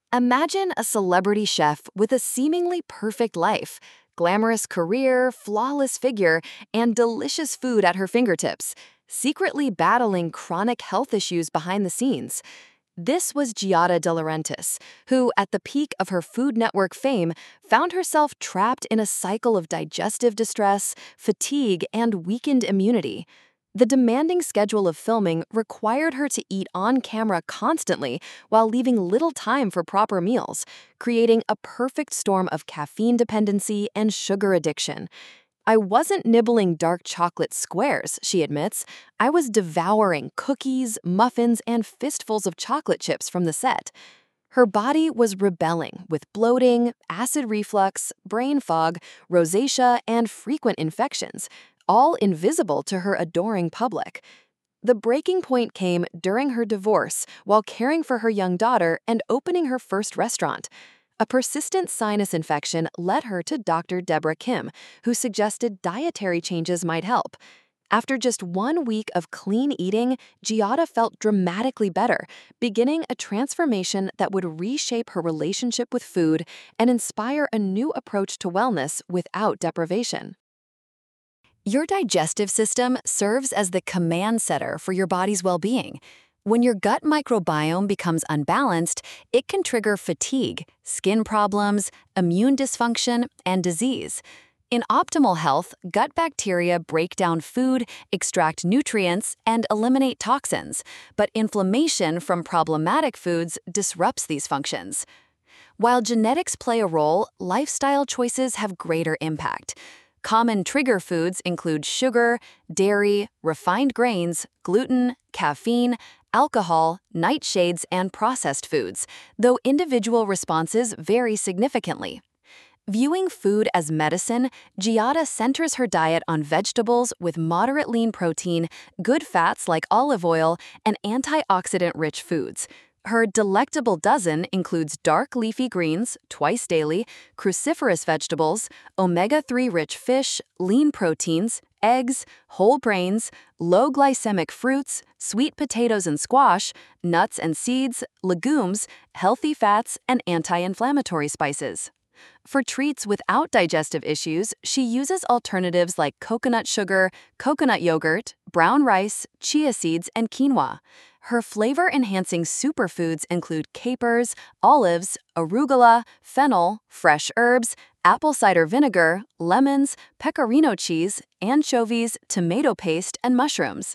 Imagine a celebrity chef with a seemingly perfect life, glamorous career, flawless figure, and delicious food at her fingertips, secretly battling chronic health issues behind the scenes. This was Giada De Laurentiis, who, at the peak of her Food Network fame, found herself trapped in a cycle of digestive distress, fatigue, and weakened immunity. The demanding schedule of filming required her to eat on camera constantly while leaving little time for proper meals, creating a perfect storm of caffeine dependency and sugar addiction. "I wasn't nibbling dark chocolate squares," she admits. "I was devouring cookies, muffins, and fistfuls of chocolate chips from the set." Her body was rebelling with bloating, acid reflux, brain fog, rosacea, and frequent infections, all invisible to her adoring public. The breaking point came during her divorce while caring for her young daughter and opening her first restaurant. A persistent sinus infection led her to Dr. Deborah Kim, who suggested dietary changes might help. After just 1 week of clean eating, Giada felt dramatically better, beginning a transformation that would reshape her relationship with food and inspire a new approach to wellness without deprivation. Your digestive system serves as the command setter for your body's well-being. When your gut microbiome becomes unbalanced, it can trigger fatigue, skin problems, immune dysfunction, and disease. In optimal health, gut bacteria break down food, extract nutrients, and eliminate toxins, but inflammation from problematic foods disrupts these functions. While genetics play a role, lifestyle choices have greater impact. Common trigger foods include sugar, dairy, refined grains, gluten, caffeine, alcohol, nightshades, and processed foods, though individual responses vary significantly. Viewing food as medicine, Giada centers her diet on vegetables with moderate lean protein, good fats like olive oil, and antioxidant-rich foods. Her delectable dozen includes dark leafy greens, twice daily, cruciferous vegetables, omega-3 rich fish, lean proteins, eggs, whole grains, low glycemic fruits, sweet potatoes and squash, nuts and seeds, legumes, healthy fats, and anti-inflammatory spices. For treats without digestive issues, she uses alternatives like coconut sugar, coconut yogurt, brown rice, chia seeds, and quinoa. Her flavor-enhancing superfoods include capers, olives, arugula, fennel, fresh herbs, apple cider vinegar, lemons, pecorino cheese, anchovies, tomato paste, and mushrooms.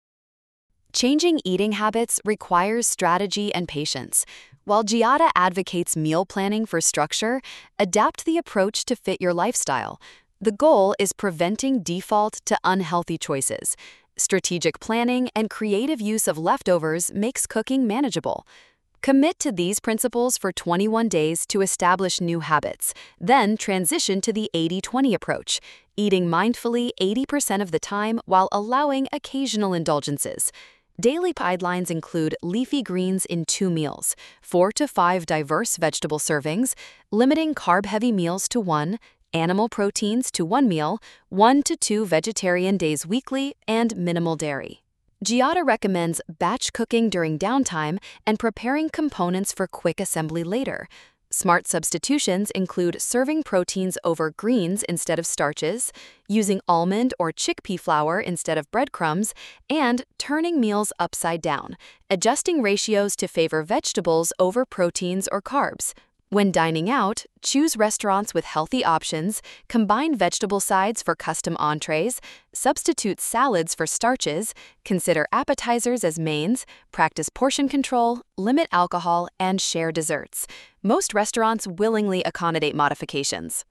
Changing eating habits requires strategy and patience. While Giada advocates meal planning for structure, adapt the approach to fit your lifestyle. The goal is preventing default to unhealthy choices. Strategic planning and creative use of leftovers makes cooking manageable. Commit to these principles for 21 days to establish new habits, then transition to the 80-20 approach, eating mindfully 80% of the time while allowing occasional indulgences. Daily guidelines include leafy greens in 2 meals, 4 to 5 diverse vegetable servings, limiting carb-heavy meals to 1, animal proteins to 1 meal, 1 to 2 vegetarian days weekly, and minimal dairy. Giada recommends batch cooking during downtime and preparing components for quick assembly later. Smart substitutions include serving proteins over greens instead of starches, using almond or chickpea flour instead of breadcrumbs, and turning meals upside down, adjusting ratios to favor vegetables over proteins or carbs. When dining out, choose restaurants with healthy options, combine vegetable sides for custom entrees, substitute salads for starches, consider appetizers as mains, practice portion control, limit alcohol, and share desserts. Most restaurants willingly accommodate modifications.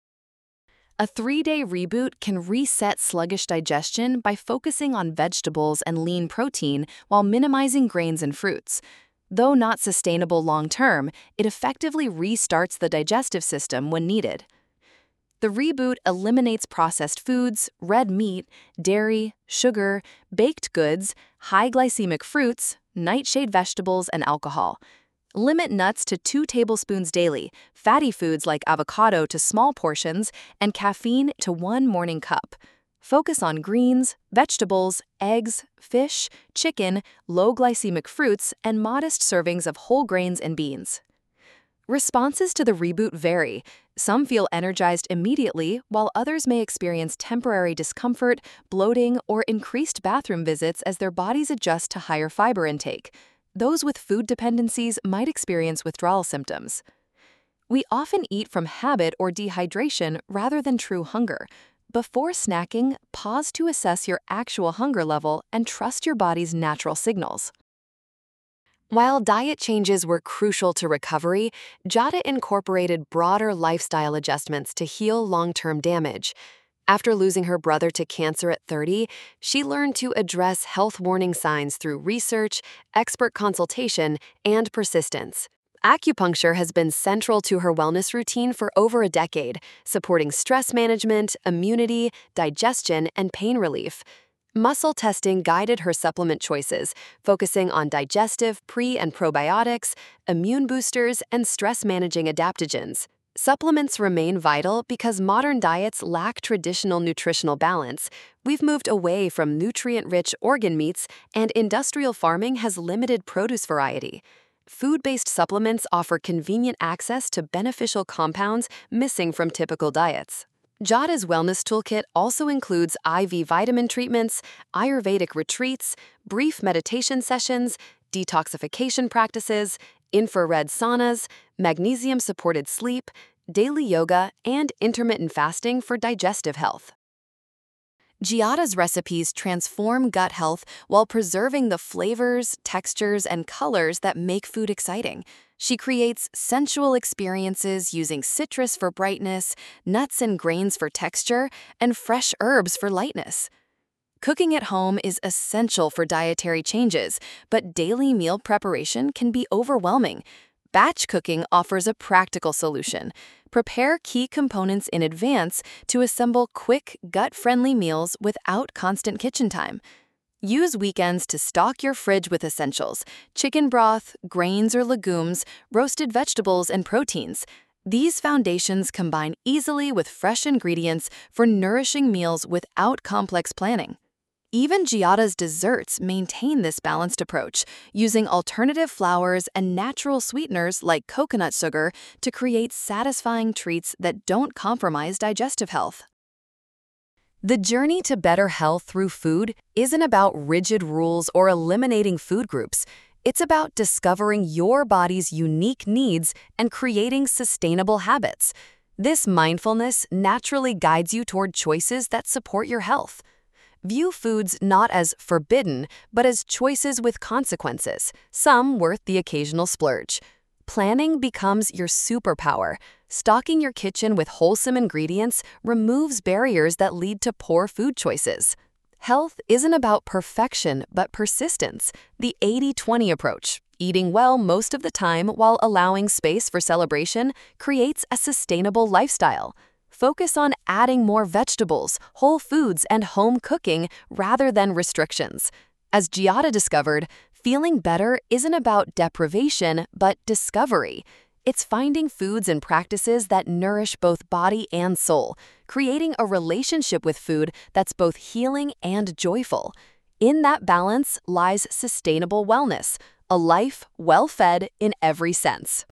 A 3-day reboot can reset sluggish digestion by focusing on vegetables and lean protein while minimizing grains and fruits. Though not sustainable long-term, it effectively restarts the digestive system when needed. The reboot eliminates processed foods, red meat, dairy, sugar, baked goods, high glycemic fruits, nightshade vegetables, and alcohol. Limit nuts to 2 tablespoons daily, fatty foods like avocado to small portions, and caffeine to 1 morning cup. Focus on greens, vegetables, eggs, fish, chicken, low glycemic fruits, and modest servings of whole grains and beans. Responses to the reboot vary. Some feel energized immediately, while others may experience temporary discomfort, bloating, or increased bathroom visits as their bodies adjust to higher fiber intake. Those with food dependencies might experience withdrawal symptoms. We often eat from habit or dehydration rather than true hunger. Before snacking, pause to assess your actual hunger level and trust your body's natural signals. While diet changes were crucial to recovery, Jada incorporated broader lifestyle adjustments to heal long-term damage. After losing her brother to cancer at 30, she learned to address health warning signs through research, expert consultation, and persistence. Acupuncture has been central to her wellness routine for over a decade, supporting stress management, immunity, digestion, and pain relief. Muscle testing guided her supplement choices, focusing on digestive, pre- and probiotics, immune boosters, and stress-managing adaptogens. Supplements remain vital because modern diets lack traditional nutritional balance. We've moved away from nutrient-rich organ meats, and industrial farming has limited produce variety. Food-based supplements offer convenient access to beneficial compounds missing from typical diets. Jada's wellness toolkit also includes IV vitamin treatments, Ayurvedic retreats, brief meditation sessions, detoxification practices, infrared saunas, magnesium-supported sleep, daily yoga, and intermittent fasting for digestive health. Giada's recipes transform gut health while preserving the flavors, textures, and colors that make food exciting. She creates sensual experiences using citrus for brightness, nuts and grains for texture, and fresh herbs for lightness. Cooking at home is essential for dietary changes, but daily meal preparation can be overwhelming. Batch cooking offers a practical solution. Prepare key components in advance to assemble quick, gut-friendly meals without constant kitchen time. Use weekends to stock your fridge with essentials: chicken broth, grains or legumes, roasted vegetables, and proteins. These foundations combine easily with fresh ingredients for nourishing meals without complex planning. Even Giada's desserts maintain this balanced approach, using alternative flours and natural sweeteners like coconut sugar to create satisfying treats that don't compromise digestive health. The journey to better health through food isn't about rigid rules or eliminating food groups. It's about discovering your body's unique needs and creating sustainable habits. This mindfulness naturally guides you toward choices that support your health. View foods not as forbidden, but as choices with consequences, some worth the occasional splurge. Planning becomes your superpower. Stocking your kitchen with wholesome ingredients removes barriers that lead to poor food choices. Health isn't about perfection, but persistence. The 80-20 approach, eating well most of the time while allowing space for celebration, creates a sustainable lifestyle. Focus on adding more vegetables, whole foods, and home cooking rather than restrictions. As Giada discovered, feeling better isn't about deprivation, but discovery. It's finding foods and practices that nourish both body and soul, creating a relationship with food that's both healing and joyful. In that balance lies sustainable wellness, a life well-fed in every sense.